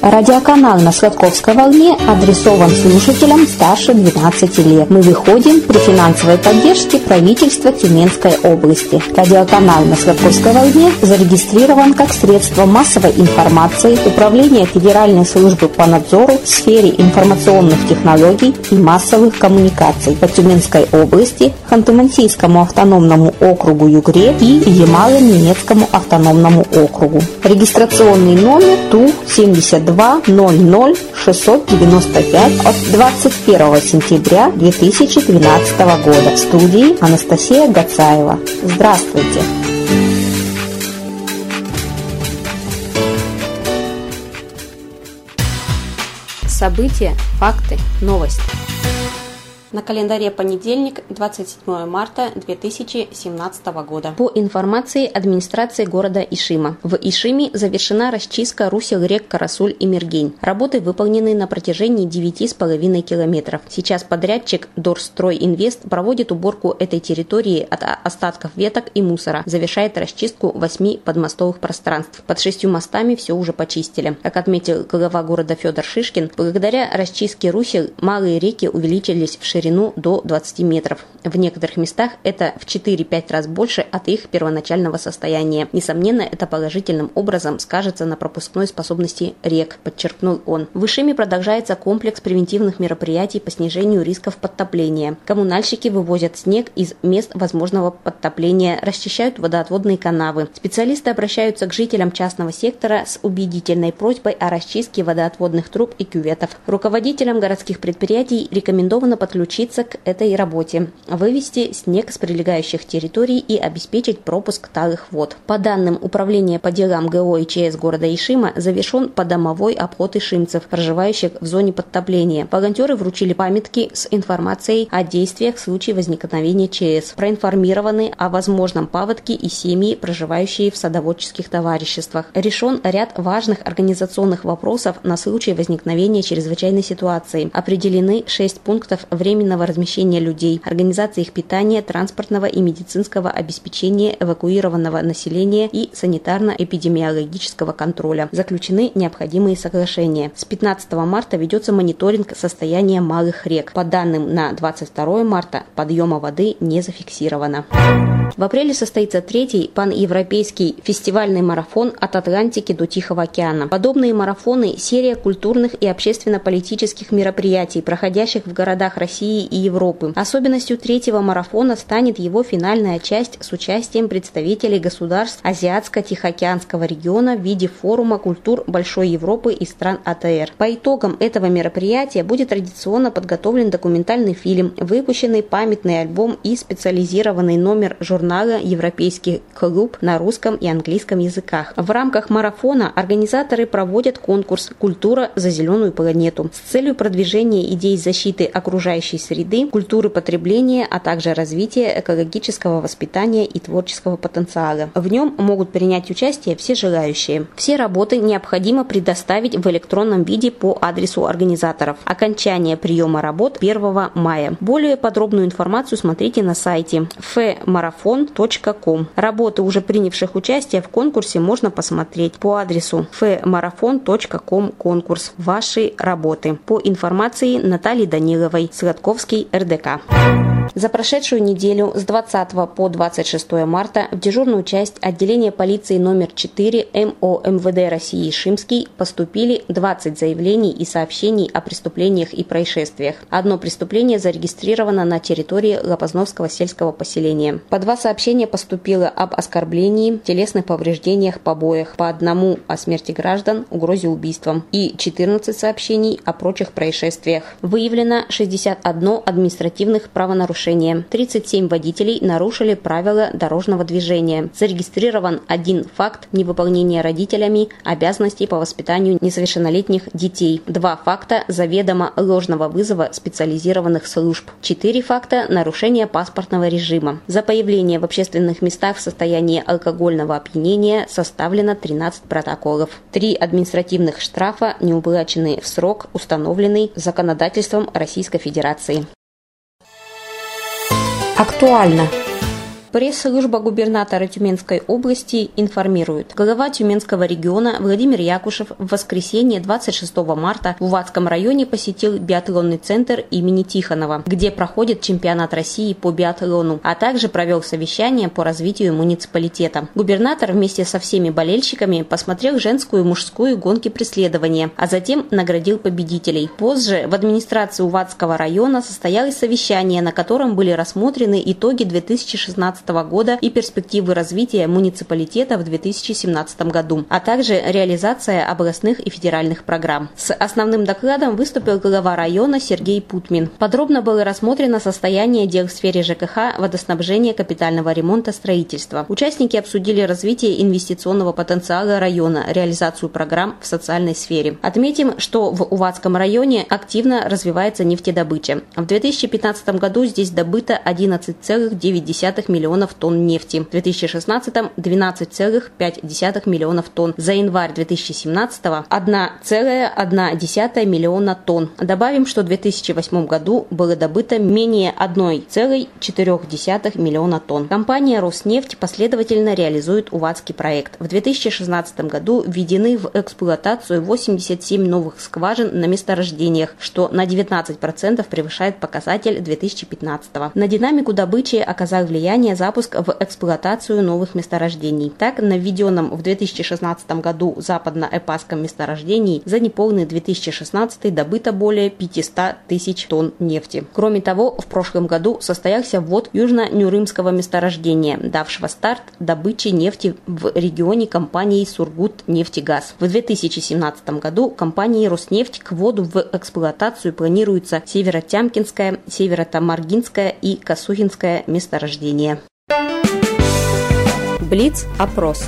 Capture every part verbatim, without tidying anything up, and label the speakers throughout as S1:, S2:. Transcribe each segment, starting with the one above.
S1: Радиоканал на Сладковской волне адресован слушателям старше двенадцати лет. Мы выходим при финансовой поддержке правительства Тюменской области. Радиоканал на Сладковской волне зарегистрирован как средство массовой информации Управления Федеральной службы по надзору в сфере информационных технологий и массовых коммуникаций по Тюменской области, Ханты-Мансийскому автономному округу Югре и Ямало-Ненецкому автономному округу. Регистрационный номер Ту семьдесят два ноль ноль шестьсот девяносто пять от двадцать первого сентября две тысячи двенадцатого года. В студии Анастасия Гацаева. Здравствуйте! События, факты, новости. На календаре понедельник, двадцать седьмое марта две тысячи семнадцатого года. По информации администрации города Ишима, в Ишиме завершена расчистка русел рек Карасуль и Мергень. Работы выполнены на протяжении девяти с половиной километров. Сейчас подрядчик Дорстрой Инвест проводит уборку этой территории от остатков веток и мусора, завершает расчистку восьми подмостовых пространств. Под шестью мостами все уже почистили. Как отметил глава города Федор Шишкин, благодаря расчистке русел малые реки увеличились в ширину до двадцати метров. В некоторых местах это в четыре-пять раз больше от их первоначального состояния. Несомненно, это положительным образом скажется на пропускной способности рек, подчеркнул он. В Ишиме продолжается комплекс превентивных мероприятий по снижению рисков подтопления. Коммунальщики вывозят снег из мест возможного подтопления, расчищают водоотводные канавы. Специалисты обращаются к жителям частного сектора с убедительной просьбой о расчистке водоотводных труб и кюветов. Руководителям городских предприятий рекомендовано подключиться к этой работе, вывести снег с прилегающих территорий и обеспечить пропуск талых вод. По данным Управления по делам ГО и ЧС города Ишима, завершен подомовой обход ишимцев, проживающих в зоне подтопления. Волонтеры вручили памятки с информацией о действиях в случае возникновения ЧС. Проинформированы о возможном паводке и семьи, проживающие в садоводческих товариществах. Решен ряд важных организационных вопросов на случай возникновения чрезвычайной ситуации. Определены шесть пунктов временного размещения людей, организации их питания, транспортного и медицинского обеспечения эвакуированного населения и санитарно-эпидемиологического контроля. Заключены необходимые соглашения. С пятнадцатого марта ведется мониторинг состояния малых рек. По данным на двадцать второе марта подъема воды не зафиксировано. В апреле состоится третий паневропейский фестивальный марафон «От Атлантики до Тихого океана». Подобные марафоны – серия культурных и общественно-политических мероприятий, проходящих в городах России и Европы. Особенностью третьего марафона станет его финальная часть с участием представителей государств Азиатско-Тихоокеанского региона в виде форума культур Большой Европы и стран АТР. По итогам этого мероприятия будет традиционно подготовлен документальный фильм, выпущенный памятный альбом и специализированный номер журнала «Европейский клуб» на русском и английском языках. В рамках марафона организаторы проводят конкурс «Культура за зеленую планету» с целью продвижения идей защиты окружающей среды, культуры потребления, а также развития экологического воспитания и творческого потенциала. В нем могут принять участие все желающие. Все работы необходимо предоставить в электронном виде по адресу организаторов. Окончание приема работ первого мая. Более подробную информацию смотрите на сайте эф марафон точка ком. Работы уже принявших участие в конкурсе можно посмотреть по адресу эф марафон точка ком конкурс «Ваши работы». По информации Натальи Даниловой, Сладковский эр дэ ка. За прошедшую неделю с двадцатого по двадцать шестое марта в дежурную часть отделения полиции номер четыре эм о эм вэ дэ России Ишимский поступили двадцать заявлений и сообщений о преступлениях и происшествиях. Одно преступление зарегистрировано на территории Лопозновского сельского поселения. По два сообщения поступило об оскорблении, телесных повреждениях, побоях, по одному о смерти граждан, угрозе убийством и четырнадцать сообщений о прочих происшествиях. Выявлено шестьдесят одно административных правонарушения. тридцать семь водителей нарушили правила дорожного движения. Зарегистрирован один факт невыполнения родителями обязанностей по воспитанию несовершеннолетних детей. Два факта заведомо ложного вызова специализированных служб. Четыре факта нарушения паспортного режима. За появление в общественных местах в состоянии алкогольного опьянения составлено тринадцать протоколов. Три административных штрафа не уплачены в срок, установленный законодательством Российской Федерации. Актуально. Пресс-служба губернатора Тюменской области информирует. Глава Тюменского региона Владимир Якушев в воскресенье двадцать шестого марта в Уватском районе посетил биатлонный центр имени Тихонова, где проходит чемпионат России по биатлону, а также провел совещание по развитию муниципалитета. Губернатор вместе со всеми болельщиками посмотрел женскую и мужскую гонки преследования, а затем наградил победителей. Позже в администрации Уватского района состоялось совещание, на котором были рассмотрены итоги две тысячи шестнадцатого года и перспективы развития муниципалитета в две тысячи семнадцатом году, а также реализация областных и федеральных программ. С основным докладом выступил глава района Сергей Путмин. Подробно было рассмотрено состояние дел в сфере ЖКХ, водоснабжения, капитального ремонта, строительства. Участники обсудили развитие инвестиционного потенциала района, реализацию программ в социальной сфере. Отметим, что в Уватском районе активно развивается нефтедобыча. В две тысячи пятнадцатом году здесь добыто одиннадцать целых девять десятых миллионов тонн нефти, в две тысячи шестнадцатом – двенадцать целых пять десятых миллионов тонн, за январь две тысячи семнадцатого – одна целая одна десятая миллиона тонн. Добавим, что в две тысячи восьмом году было добыто менее одной целой четырёх десятых миллиона тонн. Компания «Роснефть» последовательно реализует Уватский проект. В две тысячи шестнадцатом году введены в эксплуатацию восемьдесят семь новых скважин на месторождениях, что на девятнадцать процентов превышает показатель две тысячи пятнадцатого. На динамику добычи оказал влияние запуск в эксплуатацию новых месторождений. Так, на введенном в две тысячи шестнадцатом году западно-эпасском месторождении за неполный две тысячи шестнадцатый добыто более пятьсот тысяч тонн нефти. Кроме того, в прошлом году состоялся ввод южно-нюрымского месторождения, давшего старт добыче нефти в регионе компанией «Сургутнефтегаз». В две тысячи семнадцатом году компанией «Роснефть» к вводу в эксплуатацию планируется Северотямкинское, Северотамаргинское и Косухинское месторождения. Блиц-опрос.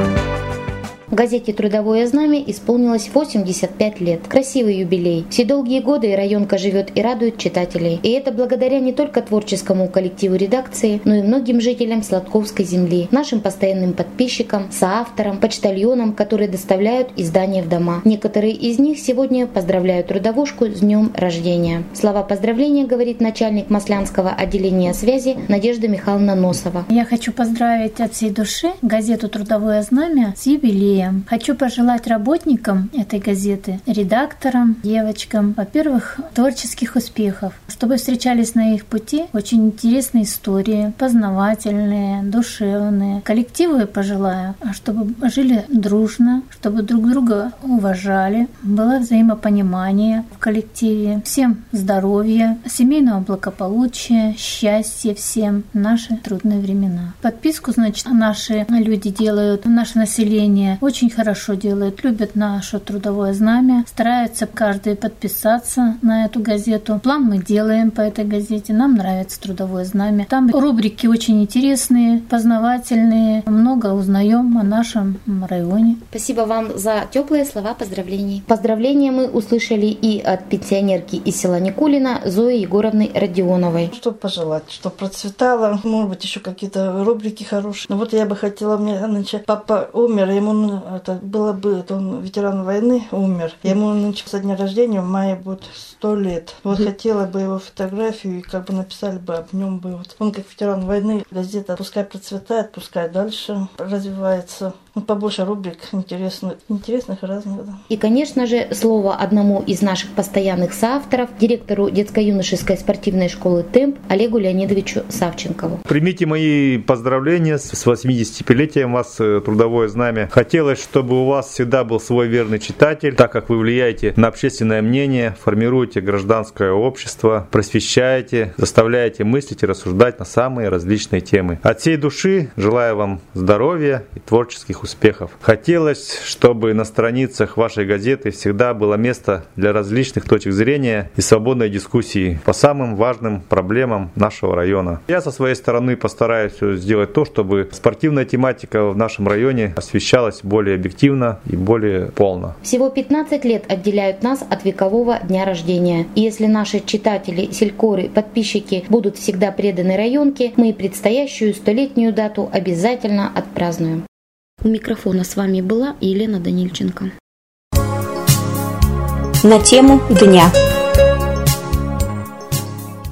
S2: В газете «Трудовое знамя» исполнилось восемьдесят пять лет. Красивый юбилей. Все долгие годы районка живет и радует читателей. И это благодаря не только творческому коллективу редакции, но и многим жителям Сладковской земли, нашим постоянным подписчикам, соавторам, почтальонам, которые доставляют издания в дома. Некоторые из них сегодня поздравляют трудовушку с днем рождения. Слова поздравления говорит начальник Маслянского отделения связи Надежда Михайловна Носова.
S3: Я хочу поздравить от всей души газету «Трудовое знамя» с юбилеем. Хочу пожелать работникам этой газеты, редакторам, девочкам, во-первых, творческих успехов, чтобы встречались на их пути очень интересные истории, познавательные, душевные. Коллективу я пожелаю, чтобы жили дружно, чтобы друг друга уважали, было взаимопонимание в коллективе. Всем здоровья, семейного благополучия, счастья всем в наши трудные времена. Подписку, значит, наши люди делают, наше население очень хорошо делают, любят наше «Трудовое знамя», стараются каждый подписаться на эту газету. План мы делаем по этой газете, нам нравится «Трудовое знамя». Там рубрики очень интересные, познавательные, много узнаем о нашем районе.
S2: Спасибо вам за теплые слова поздравлений. Поздравления мы услышали и от пенсионерки из села Никулина Зои Егоровны Родионовой.
S4: Что пожелать, что процветало, может быть, еще какие-то рубрики хорошие. Но вот я бы хотела, мне нынче папа умер, ему это было бы, это он ветеран войны, умер. Ему нынче со дня рождения в мае будет сто лет. Вот mm-hmm. хотела бы его фотографию и как бы написали бы об нем бы. Вот. Он как ветеран войны, газета пускай процветает, пускай дальше развивается. Ну, побольше рубрик интересных, интересных и разных. Да.
S2: И, конечно же, слово одному из наших постоянных соавторов, директору детско-юношеской спортивной школы «Темп» Олегу Леонидовичу Савченкову.
S5: Примите мои поздравления с восьмидесятипятилетием вас «Трудовое знамя». Хотелось, чтобы у вас всегда был свой верный читатель, так как вы влияете на общественное мнение, формируете гражданское общество, просвещаете, заставляете мыслить и рассуждать на самые различные темы. От всей души желаю вам здоровья и творческих успехов. Хотелось, чтобы на страницах вашей газеты всегда было место для различных точек зрения и свободной дискуссии по самым важным проблемам нашего района. Я со своей стороны постараюсь сделать то, чтобы спортивная тематика в нашем районе освещалась более объективно и более полно.
S2: Всего пятнадцать лет отделяют нас от векового дня рождения. И если наши читатели, селькоры, подписчики будут всегда преданы районке, мы предстоящую столетнюю дату обязательно отпразднуем. У микрофона с вами была Елена Данильченко.
S1: На тему дня.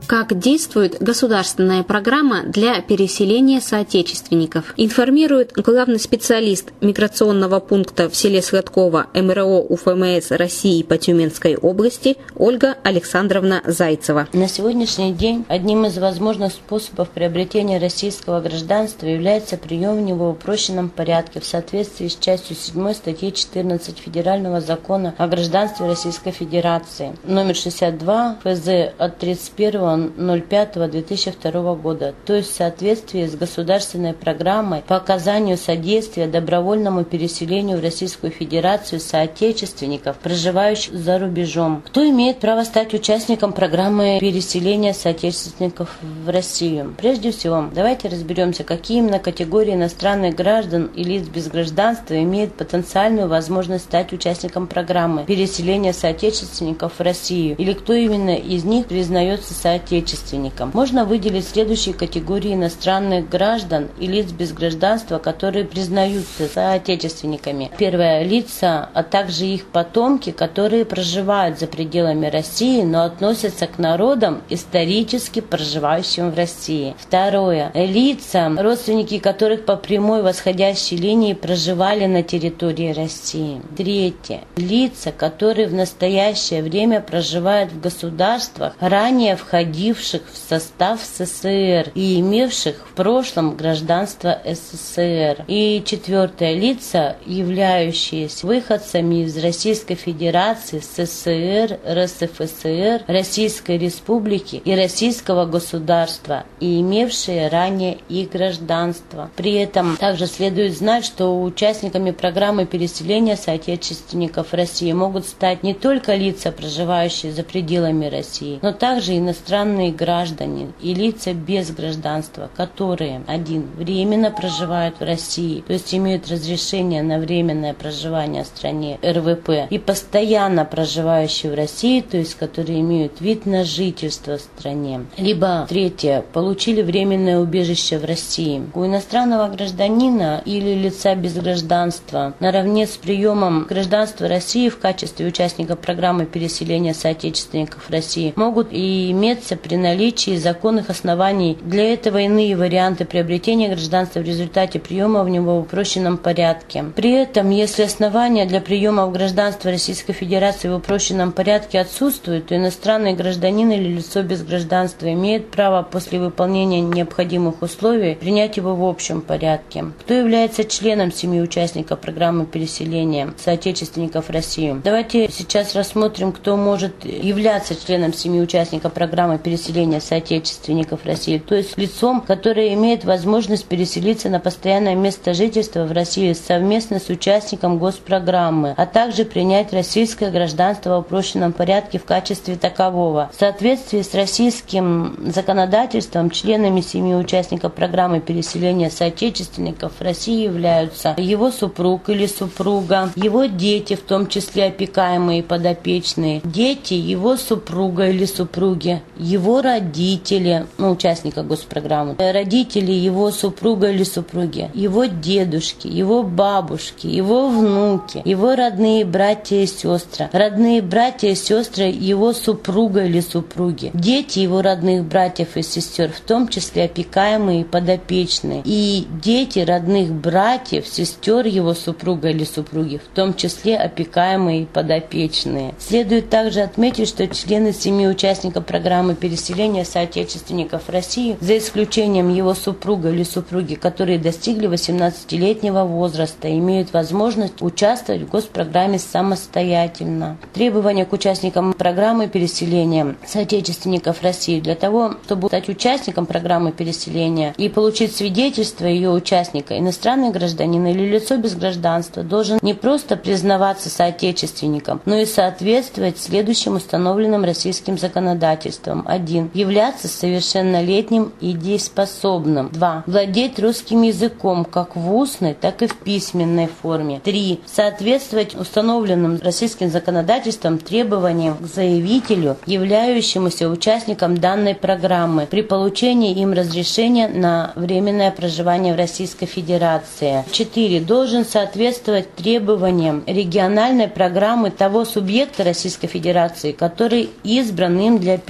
S1: Как действует государственная программа для переселения соотечественников, информирует главный специалист миграционного пункта в селе Сладково эм эр о УФМС России по Тюменской области Ольга Александровна Зайцева.
S6: На сегодняшний день одним из возможных способов приобретения российского гражданства является прием в него в упрощенном порядке в соответствии с частью седьмой статьи четырнадцать Федерального закона о гражданстве Российской Федерации, номер шестьдесят два эф зэ от тридцать первого ноль пятого две тысячи второго года, то есть в соответствии с государственной программой по оказанию содействия добровольному переселению в Российскую Федерацию соотечественников, проживающих за рубежом. Кто имеет право стать участником программы переселения соотечественников в Россию? Прежде всего, давайте разберемся, какие именно категории иностранных граждан и лиц без гражданства имеют потенциальную возможность стать участником программы переселения соотечественников в Россию, или кто именно из них признается соотечественником. Можно выделить следующие категории иностранных граждан и лиц без гражданства, которые признаются соотечественниками. Первое. Лица, а также их потомки, которые проживают за пределами России, но относятся к народам, исторически проживающим в России. Второе. Лица, родственники которых по прямой восходящей линии проживали на территории России. Третье. Лица, которые в настоящее время проживают в государствах, ранее входивших в состав эс эс эс эр и имевших в прошлом гражданство эс эс эс эр. И четвертое. Лица, являющиеся выходцами из Российской Федерации, эс эс эс эр, эр эс эф эс эр, Российской Республики и Российского государства и имевшие ранее их гражданство. При этом также следует знать, что участниками программы переселения соотечественников России могут стать не только лица, проживающие за пределами России, но также иностранные граждане и лица без гражданства, которые один временно проживают в России, то есть имеют разрешение на временное проживание в стране эр вэ пэ, и постоянно проживающие в России, то есть которые имеют вид на жительство в стране. Либо, третье, получили временное убежище в России. У иностранного гражданина или лица без гражданства наравне с приемом гражданства России в качестве участника программы переселения соотечественников России могут и иметься при наличии законных оснований для этого иные варианты приобретения гражданства в результате приема в него в упрощенном порядке. При этом, если основания для приема в гражданство Российской Федерации в упрощенном порядке отсутствуют, то иностранный гражданин или лицо без гражданства имеет право после выполнения необходимых условий принять его в общем порядке. Кто является членом семьи участников программы переселения соотечественников России? Давайте сейчас рассмотрим, кто может являться членом семьи участников программы переселения соотечественников России, то есть лицом, которое имеет возможность переселиться на постоянное место жительства в России совместно с участником госпрограммы, а также принять российское гражданство в упрощенном порядке в качестве такового. В соответствии с российским законодательством членами семьи участников программы переселения соотечественников России являются его супруг или супруга, его дети, в том числе опекаемые и подопечные, дети его супруга или супруги, его родители, ну, участника госпрограммы, родители его супруга или супруги, его дедушки, его бабушки, его внуки, его родные братья и сестры, родные братья и сестры его супруга или супруги, дети его родных братьев и сестер, в том числе опекаемые и подопечные, и дети родных братьев, сестер его супруга или супруги, в том числе опекаемые и подопечные. Следует также отметить, что члены семьи участников программы переселения соотечественников России, за исключением его супруга или супруги, которые достигли восемнадцатилетнего возраста, имеют возможность участвовать в госпрограмме самостоятельно. Требования к участникам программы переселения соотечественников России: для того, чтобы стать участником программы переселения и получить свидетельство ее участника, иностранный гражданин или лицо без гражданства должен не просто признаваться соотечественником, но и соответствовать следующим установленным российским законодательством. один. Являться совершеннолетним и дееспособным. два. Владеть русским языком как в устной, так и в письменной форме. три. Соответствовать установленным российским законодательством требованиям к заявителю, являющемуся участником данной программы, при получении им разрешения на временное проживание в Российской Федерации. четыре. Должен соответствовать требованиям региональной программы того субъекта Российской Федерации, который избран им для переселения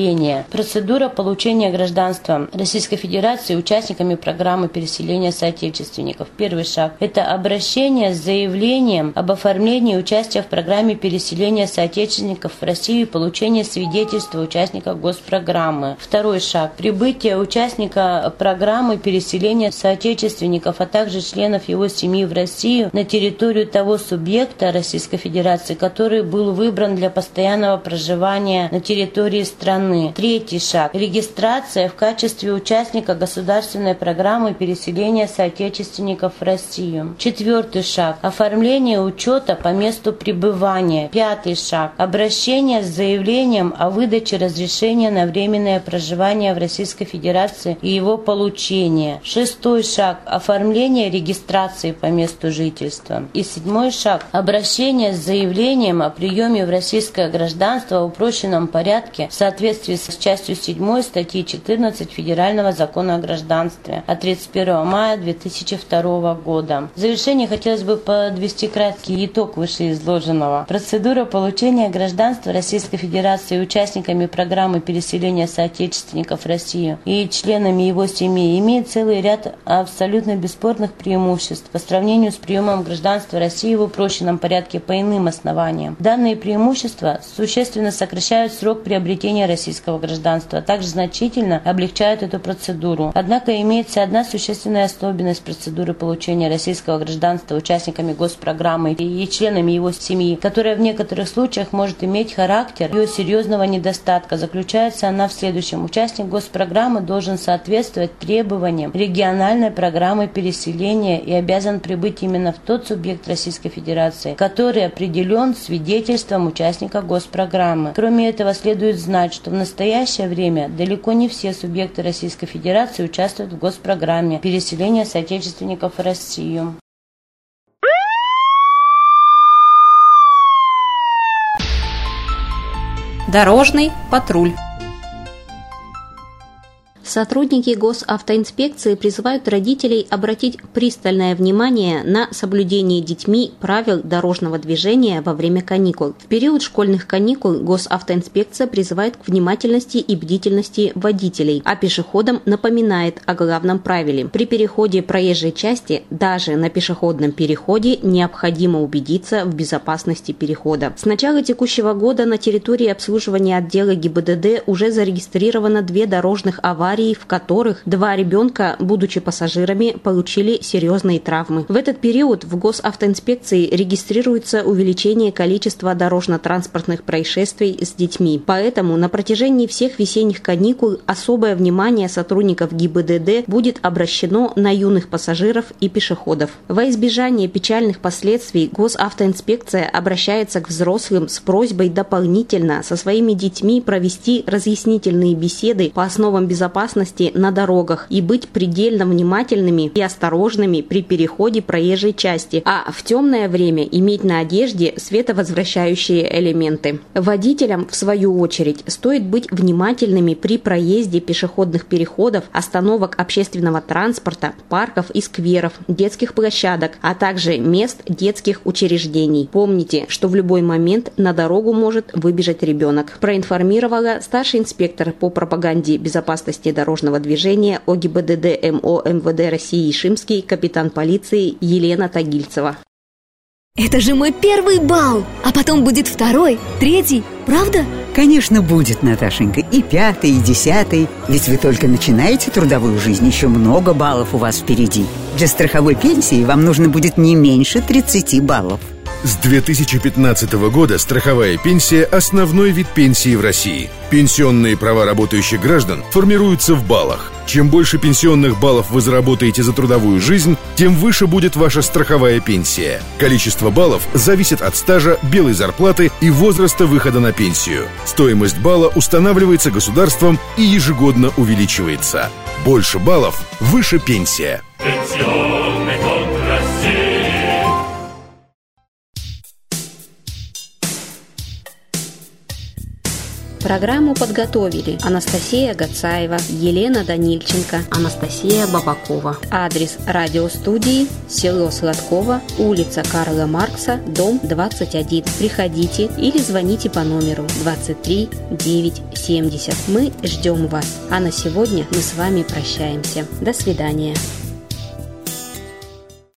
S6: переселения. Процедура получения гражданства Российской Федерации участниками программы переселения соотечественников. Первый шаг – это обращение с заявлением об оформлении участия в программе переселения соотечественников в Россию и получение свидетельства участника госпрограммы. Второй шаг – прибытие участника программы переселения соотечественников, а также членов его семьи в Россию на территорию того субъекта Российской Федерации, который был выбран для постоянного проживания на территории страны. Третий шаг – регистрация в качестве участника государственной программы переселения соотечественников в Россию. Четвертый шаг – оформление учета по месту пребывания. Пятый шаг – обращение с заявлением о выдаче разрешения на временное проживание в Российской Федерации и его получение. Шестой шаг – оформление регистрации по месту жительства. И седьмой шаг – обращение с заявлением о приеме в российское гражданство в упрощенном порядке в соответствии с частью седьмой статьи четырнадцать Федерального закона о гражданстве от тридцать первого мая две тысячи второго года. В завершение хотелось бы подвести краткий итог вышеизложенного. Процедура получения гражданства Российской Федерации участниками программы переселения соотечественников в Россию и членами его семьи имеет целый ряд абсолютно бесспорных преимуществ по сравнению с приемом гражданства России в упрощенном порядке по иным основаниям. Данные преимущества существенно сокращают срок приобретения российского гражданства, а также значительно облегчают эту процедуру. Однако имеется одна существенная особенность процедуры получения российского гражданства участниками госпрограммы и членами его семьи, которая в некоторых случаях может иметь характер ее серьезного недостатка. Заключается она в следующем. Участник госпрограммы должен соответствовать требованиям региональной программы переселения и обязан прибыть именно в тот субъект Российской Федерации, который определен свидетельством участника госпрограммы. Кроме этого, следует знать, что в настоящее время далеко не все субъекты Российской Федерации участвуют в госпрограмме переселения соотечественников в Россию.
S1: Дорожный патруль. Сотрудники госавтоинспекции призывают родителей обратить пристальное внимание на соблюдение детьми правил дорожного движения во время каникул. В период школьных каникул госавтоинспекция призывает к внимательности и бдительности водителей, а пешеходам напоминает о главном правиле. При переходе проезжей части, даже на пешеходном переходе, необходимо убедиться в безопасности перехода. С начала текущего года на территории обслуживания отдела ГИБДД уже зарегистрировано две дорожных аварии, в которых два ребенка, будучи пассажирами, получили серьезные травмы. В этот период в госавтоинспекции регистрируется увеличение количества дорожно-транспортных происшествий с детьми. Поэтому на протяжении всех весенних каникул особое внимание сотрудников ГИБДД будет обращено на юных пассажиров и пешеходов. Во избежание печальных последствий госавтоинспекция обращается к взрослым с просьбой дополнительно со своими детьми провести разъяснительные беседы по основам безопасности на дорогах и быть предельно внимательными и осторожными при переходе проезжей части, а в темное время иметь на одежде световозвращающие элементы. Водителям, в свою очередь, стоит быть внимательными при проезде пешеходных переходов, остановок общественного транспорта, парков и скверов, детских площадок, а также мест детских учреждений. Помните, что в любой момент на дорогу может выбежать ребенок. Проинформировала старший инспектор по пропаганде безопасности дорожного движения ОГИБДД МО МВД России Ишимский, капитан полиции Елена Тагильцева.
S7: Это же мой первый балл, а потом будет второй, третий, правда?
S8: Конечно, будет, Наташенька, и пятый, и десятый. Ведь вы только начинаете трудовую жизнь, еще много баллов у вас впереди. Для страховой пенсии вам нужно будет не меньше тридцати баллов.
S9: С две тысячи пятнадцатого года страховая пенсия – основной вид пенсии в России. Пенсионные права работающих граждан формируются в баллах. Чем больше пенсионных баллов вы заработаете за трудовую жизнь, тем выше будет ваша страховая пенсия. Количество баллов зависит от стажа, белой зарплаты и возраста выхода на пенсию. Стоимость балла устанавливается государством и ежегодно увеличивается. Больше баллов – выше пенсия. Пенсионный фонд России.
S1: Программу подготовили Анастасия Гацаева, Елена Данильченко, Анастасия Бабакова. Адрес радиостудии: село Сладково, улица Карла Маркса, дом двадцать один. Приходите или звоните по номеру двадцать три девятьсот семьдесят. Мы ждем вас. А на сегодня мы с вами прощаемся. До свидания.